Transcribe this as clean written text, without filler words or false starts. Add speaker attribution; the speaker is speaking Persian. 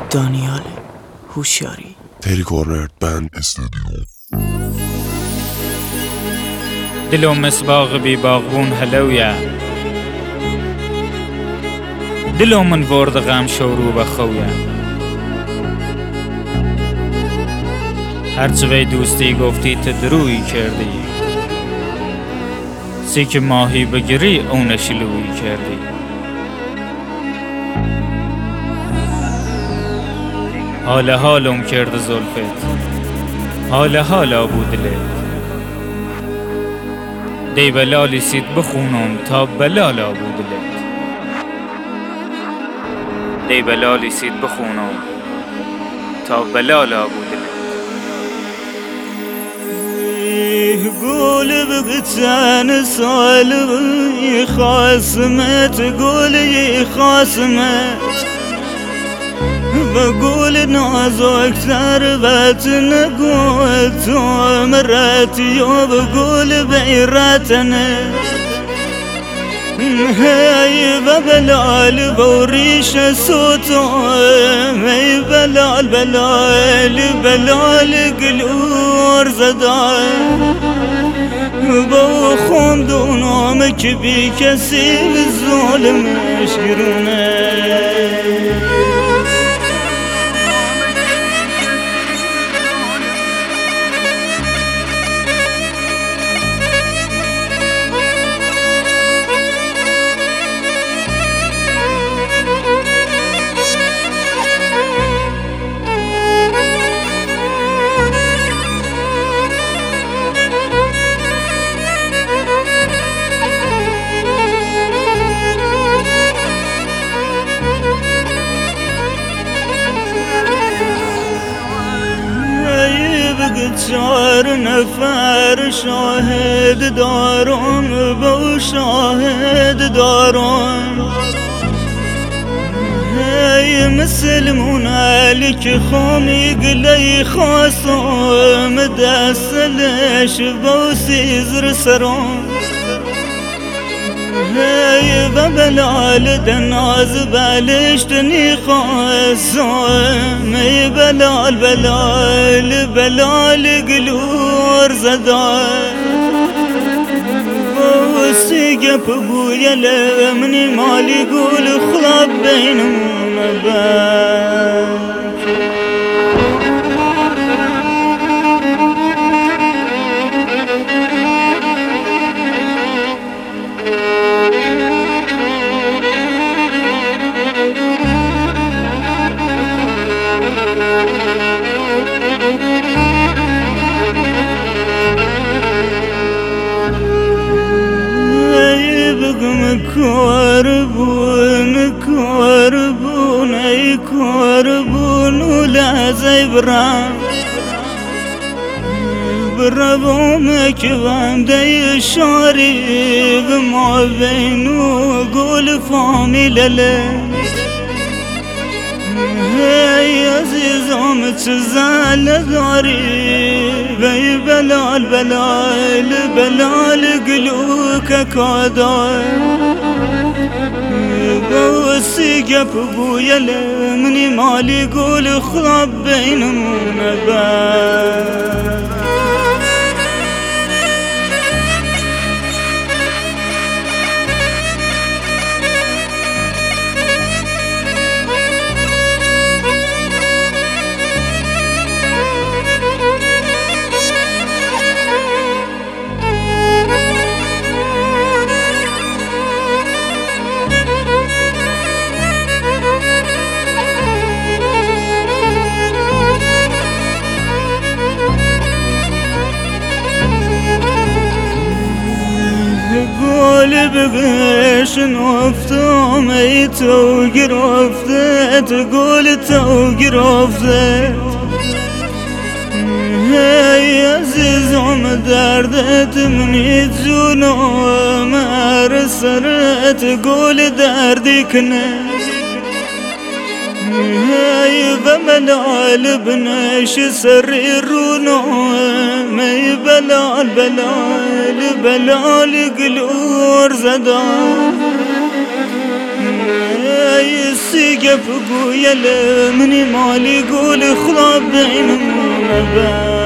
Speaker 1: دانیال هوشیاری
Speaker 2: تری کورنرد بند استودیو.
Speaker 3: دلو مسباغ بی باغبون هلویا دلو من ورد غم شورو بخویا هرچه به دوستی گفتی تدرویی کردی سی که ماهی بگیری اون شلویی کردی حالم کرد زلفت حالا بود دلت دی بلالی سید بخونم تا بلالا بود دلت دی بلالی سید بخونم تا بلالا بود دلت
Speaker 4: قول بغتان صالبي خاصمت قولي خاصمت بقول نازو اكثر باتنا قوت مراتي وبقول بيراتنا هاي ببلال بوريش صوتو هاي بلال قلور زدان بوخم دونامك بكسي بالظلم اشقرونه چار نفر شاهد دارم بو شاهد دارم هی مسلمون علیک خامی گلی خاصم دستلش بو سیزر سرم هی ببلال دناز بلشتنی خاصم ای بلال قلور زدان وسيقف بويا لمني مالي قول خلاب بينهم بان كوربون اي كوربون ولا زي بربومك باندي الشاري بما بينو قول فامي للي هي عزيزهم تزال داري بي بلال قلوك كادار بوسي قف بويا لمني مالي قول خلاب بينهم نبات قول بغيش نوفتم اي توقر وفتت قول توقر وفتت هاي عزيزهم دردت مني تجونو ما رسرت قول دردي كنت هاي بملال بنش سريرونو مي بلال قلور زدان سيقف قويل مني مالي قول خراب بينهم